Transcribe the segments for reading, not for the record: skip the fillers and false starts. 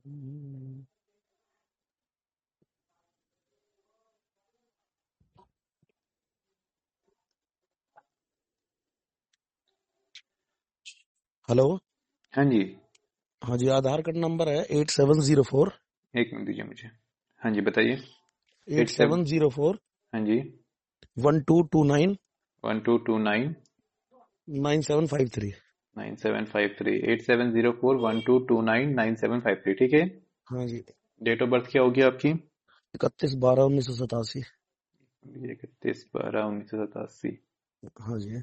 Hello. हाँ जी, हाँ जी, आधार card number है 8704 एक मिनट दीजिए मुझे। हाँ जी, बताइए। 87। 8704 हाँ जी, 1229 1229 9753। 9753। 8704 1229 9753, ठीक है। हाँ जी। डेट ऑफ बर्थ क्या होगी आपकी? 31/12/1987। 31/12/1987। हाँ जी।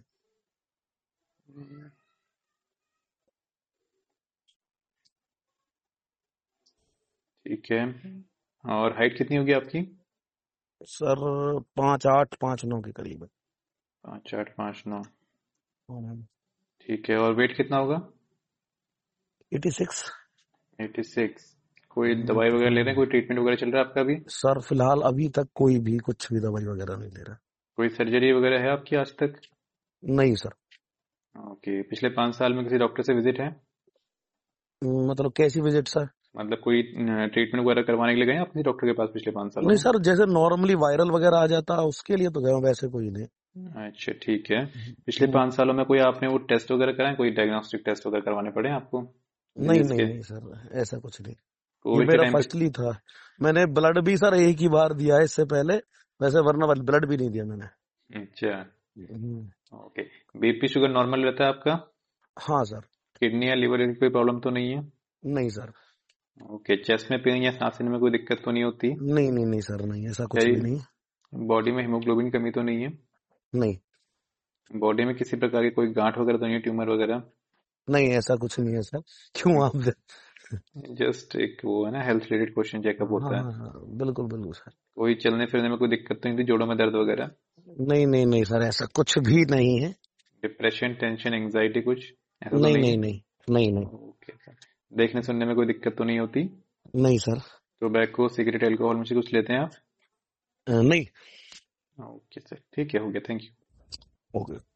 ठीक है। और हाइट कितनी होगी आपकी? सर 5859 के करीब है। 5859। हाँ, ठीक है। और वेट कितना होगा? 86। 86। कोई दवाई वगैरह ले रहे हैं? कोई ट्रीटमेंट वगैरह चल रहा है आपका अभी? सर फिलहाल अभी तक कोई भी कुछ भी दवाई वगैरह नहीं ले रहा। कोई सर्जरी वगैरह है आपकी आज तक? नहीं सर। ओके। पिछले 5 साल में किसी डॉक्टर से विजिट है? मतलब कैसी विजिट सर? मतलब कोई ट्रीटमेंट वगैरह करवाने के लिए गए हैं आप किसी डॉक्टर के पास पिछले 5 सालों नहीं में? सर, जैसे नॉर्मली वायरल वगैरह आ जाता है उसके लिए तो गए हूं, वैसे कोई नहीं। अच्छा, ठीक है। पिछले हम्म, 5 सालों में कोई आपने वो टेस्ट वगैरह कराए? कोई डायग्नोस्टिक टेस्ट वगैरह करवाने पड़े हैं आपको नहीं डिजीज नहीं के? नहीं सर, ऐसा कुछ नहीं। ये कोविड के मेरा टाइम पे? फर्स्टली था। मैंने ब्लड भी सर एक ही बार दिया है इससे पहले, वैसे वरना ब्लड भी नहीं दिया मैंने। अच्छा। Hmm, okay. BP sugar normal रहता है आपका? हाँ सर। किडनी या लीवर की कोई प्रॉब्लम तो नहीं है? नहीं सर। ओके। चेस्ट में पेन या सांस लेने में कोई दिक्कत तो नहीं होती? नहीं नहीं नहीं सर, नहीं ऐसा कुछ भी शरीर नहीं। बॉडी में हीमोग्लोबिन की कमी तो नहीं है? नहीं बॉडी में किसी प्रकार की कोई गांठ वगैरह तो नहीं है, ट्यूमर वगैरह? नहीं ऐसा कुछ नहीं है सर। क्यों आप जस्ट एक वो है ना, हेल्थ रिलेटेड क्वेश्चन चेकअप हाँ होता है। हाँ हाँ, बिल्कुल बिल्कुल सर। कोई चलने फिरने में कोई दिक्कत तो नहीं थी, जोड़ों में दर्द वगैरह? नहीं नहीं नहीं सर, ऐसा कुछ भी नहीं है। डिप्रेशन, टेंशन, एंजाइटी कुछ ऐसा तो नहीं नहीं नहीं है? नहीं नहीं नहीं। Okay sir. देखने सुनने में कोई दिक्कत तो नहीं होती? नहीं सर। टोबैको, सिगरेट, अल्कोहल में से कुछ लेते हैं आप? नहीं। ओके सर, ठीक है, हो गया, थैंक यू। ओके।